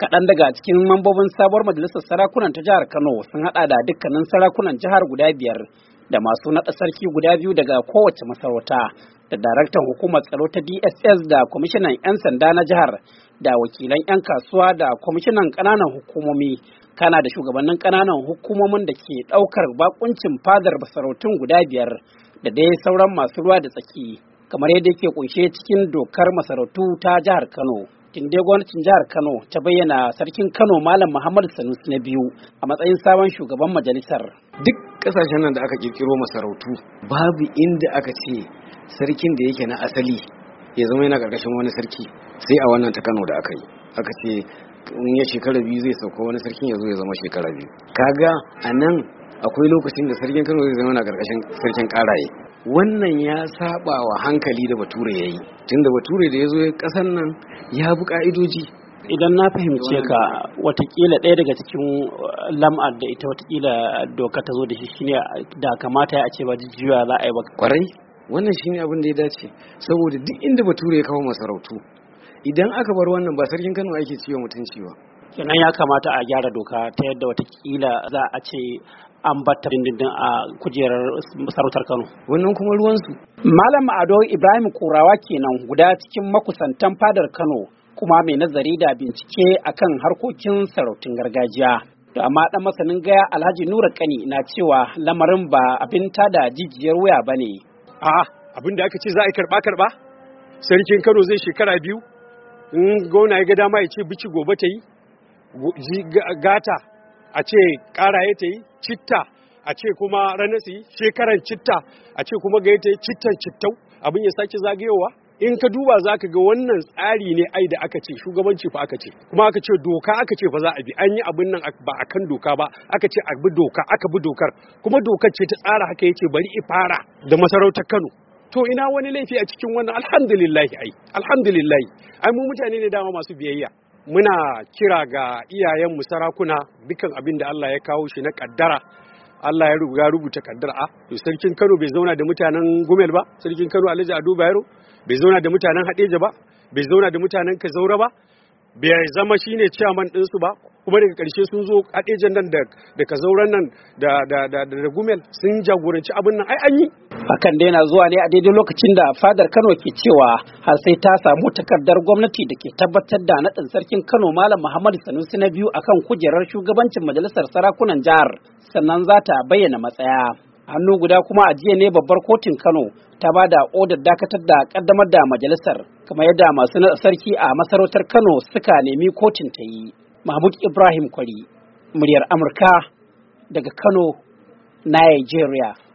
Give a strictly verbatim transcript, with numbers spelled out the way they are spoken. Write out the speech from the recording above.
Kaɗan daga cikin mambobin sabuwar majalisar sarakunan ta jihar Kano sun haɗa da dukkanin sarakunan jihar guda biyar da masu naɗa sarki guda biyu daga kowace masarauta da daraktan hukumar tsaro ta D S S da kwamishinan 'yan sanda na jihar da wakilan 'yan kasuwa da kwamishinan ƙananan hukumomi kana da shugabannin ƙananan hukumomin da ke ɗaukar bakuncin fadar masarautun guda biyar da dai sauran masu ruwa da tsaki kamar yadda yake kunshe cikin dokar masarautu ta jihar Kano. Tunda gwamnatin jihar Kano ta bayyana sarkin Kano Malam Muhammad Sanusi na biyu a matsayin sabon shugaban majalisar. Duk kasashen nan da aka kirkiro masarautu babu inda aka ce sarkin da yake na asali ya zama yana karkashin wani sarki sai a wannan ta Kano da aka yi. Aka ce in ya shekara biyu zai sauka wani sarkin ya zo ya zama shekara biyu. Kaga a nan akwai lokacin da sarkin Kano zai zama yana karkashin sarkin Karaye. Wannan ya saba wa hankali da bature ya yi tunda bature da ya zo kasan nan ya bi ka'idoji. Idan na fahimce ka watakila ɗaya daga cikin lam'ar da ita watakila doka ta zo da shi shine da kamata ya ce ba jijjiwa za a yi ba. Kwarai wannan shine abin da ya dace saboda duk inda bature ya kawo masarautu idan aka bar wannan ba sarkin Kano ake ciwo mutunci ba. Kenan ya kamata a gyara doka ta yadda watakila za a ce an batta dindindin a kujerar sarautar Kano. Wannan kuma ruwansu. Malam Ado Ibrahim Kurawa kenan guda cikin makusantan fadar Kano kuma mai nazari da bincike akan harkokin sarautun gargajiya. To amma dan masanin gaya Alhaji Nura Kani na cewa lamarin ba abin tada jijiyar wuya bane. A'a, abin da aka ce za a yi karba karba? Sarkin Kano zai shekara biyu in gona ya ga dama ya ce bici gobe ta yi gata a ce karaye ta yi citta a ce kuma ranar su yi shekaran citta a ce kuma ga ta yi cittan cittau abin ya sake zagayowa in ka duba za ka ga wannan tsari ne ai da aka ce shugabanci fa aka ce kuma aka ce doka aka ce fa za a bi an yi abin nan ba a kan doka ba aka ce a bi doka aka bi dokar kuma dokar ce ta tsara haka yace bari i fara da masarautar Kano to ina wani laifi a cikin wannan alhamdulillah ai alhamdulillah ai mu mutane ne dama masu biyayya. Muna kira ga iyayenmu sarakuna dukan abin da Allah ya kawo shi na kaddara Allah ya rubuta rubuta kaddara a to sarkin Kano bai zauna da mutanen Gumel ba sarkin Kano Alhaji Ado Bayero bai zauna da mutanen Hadeja ba bai zauna da mutanen Kazaura ba bai zama shine chairman din su ba kuma daga karshe sun zo Hadejan nan da da Kazauran nan da da da, da Gumel sun jagoranci abin nan ai an yi. Hakan dai na zuwa ne a daidai lokacin da fadar Kano ke cewa har sai ta samu takardar gwamnati da ke tabbatar da naɗin sarkin Kano Malam Muhammad Sanusi na biyu akan kujerar shugabancin majalisar sarakunan jihar sannan za ta bayyana matsaya. Hannu guda kuma a jiya ne babbar kotun Kano ta ba da odar dakatar da kaddamar da majalisar kamar yadda masu naɗa sarki a masarautar Kano suka nemi kotun ta yi. Mahmud Ibrahim Kwari, muryar Amurka daga Kano, Nigeria.